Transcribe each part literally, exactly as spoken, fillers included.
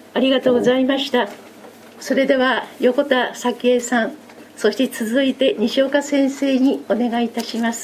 ありがとうございました。それでは横田早紀江さん、そして続いて西岡先生にお願いいたします。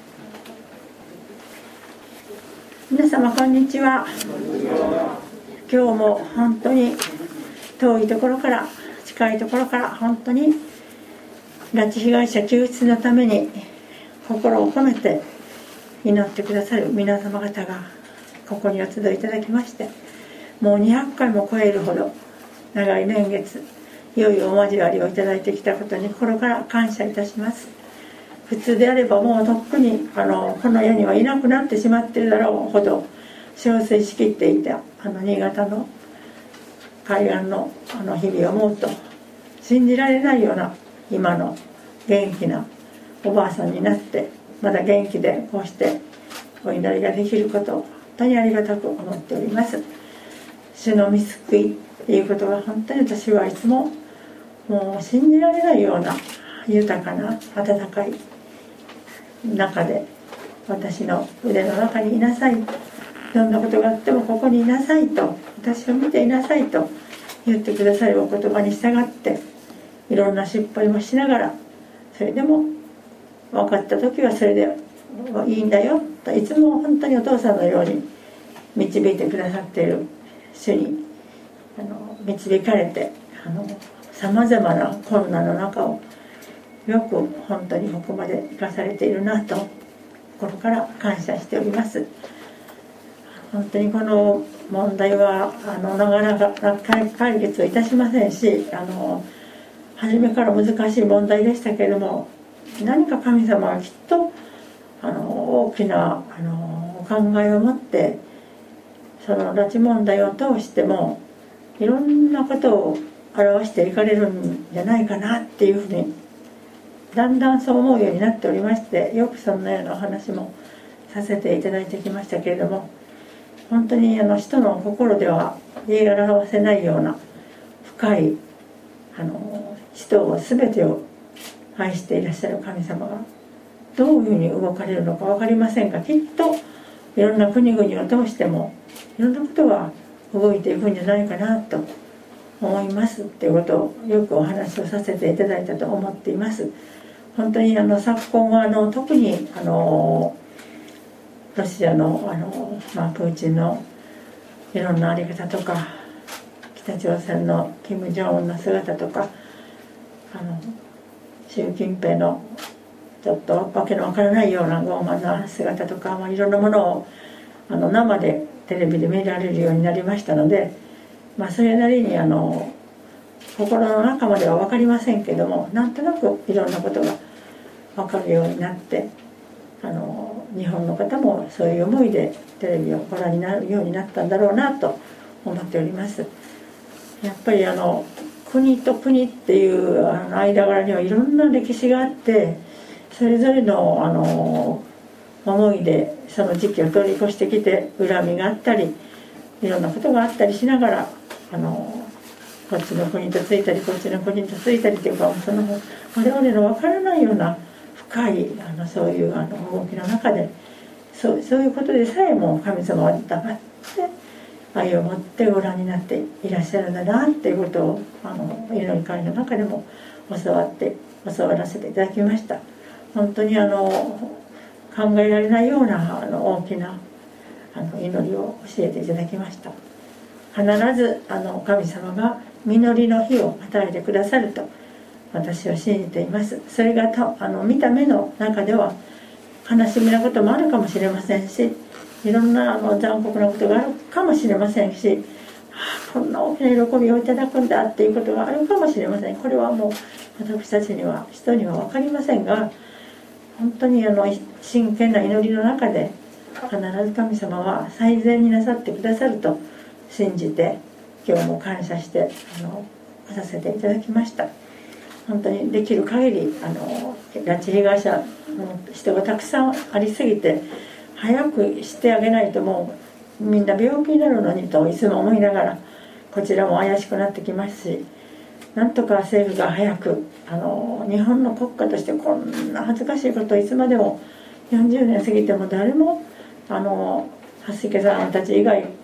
皆様こんにちは。今日も本当に遠いところから近いところから本当に拉致被害者救出のために心を込めて祈ってくださる皆様方がここにお集いいただきまして、もうにひゃっかいも超えるほど長い年月良いお交わりをいただいてきたことに心から感謝いたします。普通であればもうとっくにあのこの世にはいなくなってしまっているだろうほど憔悴しきっていたあの新潟の海岸のあの日々を思うと信じられないような今の元気なおばあさんになって、まだ元気でこうしてお祈りができることを本当にありがたく思っております。主の御救いっていうことが本当に私はいつももう信じられないような豊かな温かい中で、私の腕の中にいなさい、どんなことがあってもここにいなさいと、私を見ていなさいと言ってくださるお言葉に従って、いろんな失敗もしながら、それでも分かった時はそれでいいんだよと、いつも本当にお父さんのように導いてくださっている主にあの導かれて、さまざまな困難の中をよく本当にここまで生かされているなと心から感謝しております。本当にこの問題はあのなかなか解決いたしませんし、あの初めから難しい問題でしたけれども、何か神様はきっとあの大きなあの考えを持って、その拉致問題を通してもいろんなことを表していかれるんじゃないかなっていうふうにだんだんそう思うようになっておりまして、よくそんなようなお話もさせていただいてきましたけれども、本当にあの人の心では言い表せないような深いあの人を全てを愛していらっしゃる神様がどういうふうに動かれるのか分かりませんが、きっといろんな国々を通してもいろんなことが動いていくんじゃないかなと思いますっていうことをよくお話をさせていただいたと思っています。本当にあの昨今はあの特にあのロシアのあの、まあ、プーチンのいろんなあり方とか、北朝鮮のキム・ジョンウンの姿とか、あの習近平のちょっとわけのわからないような傲慢な姿とか、まあ、いろんなものをあの生でテレビで見られるようになりましたので、まあ、それなりにあの心の中までは分かりませんけども、なんとなくいろんなことが分かるようになって、あの日本の方もそういう思いでテレビをご覧になるようになったんだろうなと思っております。やっぱりあの国と国っていうあの間柄にはいろんな歴史があって、それぞれのあの思いでその時期を通り越してきて、恨みがあったりいろんなことがあったりしながら、あのこっちの国とついたりこっちの国とついたりというか、その我々の分からないような深いあのそういうあの動きの中で、そう、そういうことでさえも神様は黙って愛を持ってご覧になっていらっしゃるんだなっていうことを、あの祈り会の中でも教わって教わらせていただきました。本当にあの考えられないようなあの大きなあの祈りを教えていただきました。必ずあの神様が実りの日を与えてくださると私は信じています。それがたあの見た目の中では悲しみなこともあるかもしれませんし、いろんなあの残酷なことがあるかもしれませんし、ああこんな大きな喜びをいただくんだっていうことがあるかもしれません。これはもう私たちには人には分かりませんが、本当にあの真剣な祈りの中で必ず神様は最善になさってくださると信じて、今日も感謝してあの来させていただきました。本当にできる限りあの拉致被害者の人がたくさんありすぎて、早くしてあげないともうみんな病気になるのにといつも思いながら、こちらも怪しくなってきますし、なんとか政府が早くあの日本の国家としてこんな恥ずかしいことをいつまでもよんじゅうねん過ぎても誰もあの蓮池さんたち以外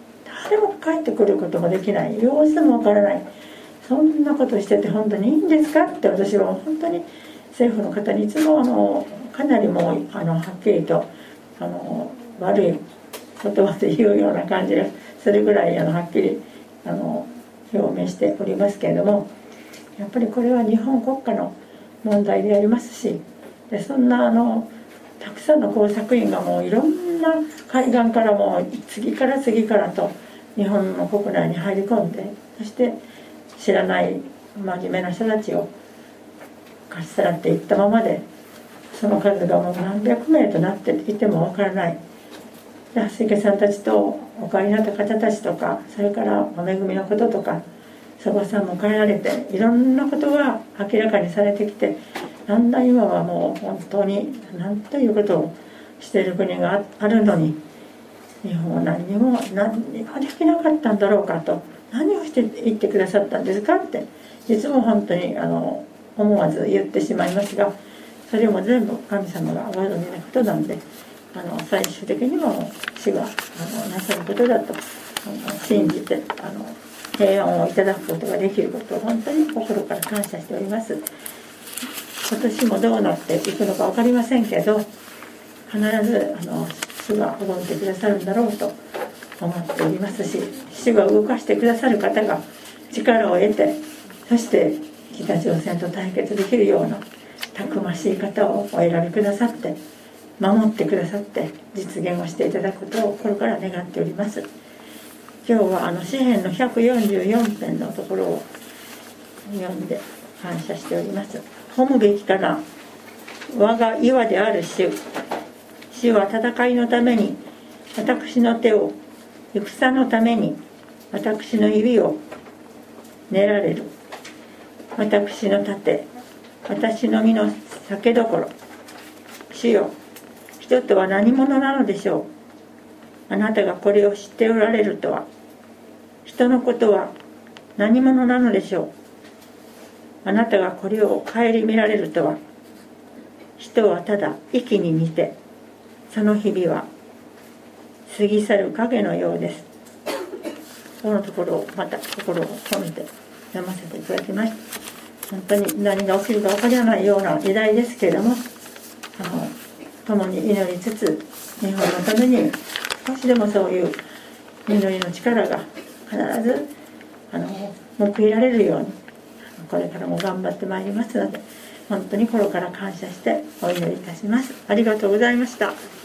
誰も帰ってくることもできない、様子もわからない、そんなことしてて本当にいいんですかって私は本当に政府の方にいつもあのかなりもうあのはっきりとあの悪い言葉で言うような感じがするぐらいあのはっきりあの表明しておりますけれども、やっぱりこれは日本国家の問題でありますし、でそんなあのたくさんの工作員がもういろんな海岸からもう次から次からと日本の国内に入り込んで、そして知らない真面目な人たちをかっさらっていったままで、その数がもう何百名となっていてもわからない。蓮池さんたちとお帰りになった方たちとか、それからお恵みのこととか、祖母さんも帰られていろんなことが明らかにされてきて、だんだん今はもう本当に何ということをしている国があるのに、日本は何にも何にもできなかったんだろうかと、何をして言ってくださったんですかっていつも本当にあの思わず言ってしまいますが、それも全部神様がご存じなことなんで、あの最終的にも主があのなさることだとあの信じてあの平安をいただくことができることを本当に心から感謝しております。今年もどうなっていくのか分かりませんけど、必ずあの主が動いてくださるんだろうと思っておりますし、主が動かしてくださる方が力を得て、そして北朝鮮と対決できるようなたくましい方をお選びくださって、守ってくださって実現をしていただくことを心から願っております。今日はあの詩編のひゃくよんじゅうよんぺんのところを読んで感謝しております。褒むべきかな、我が岩である主。主は戦いのために私の手を、戦のために私の指を練られる。私の盾、私の身の酒どころ。主よ、人とは何者なのでしょう。あなたがこれを知っておられるとは。人のことは何者なのでしょう。あなたがこれを顧みられるとは。人はただ息に似て、その日々は過ぎ去る影のようです。このところをまた心を込めて読ませていただきました。本当に何が起きるか分からないような時代ですけれども、あの共に祈りつつ、日本のために少しでもそういう祈りの力が必ずあの報いられるように、これからも頑張ってまいりますので、本当に心から感謝してお祈りいたします。ありがとうございました。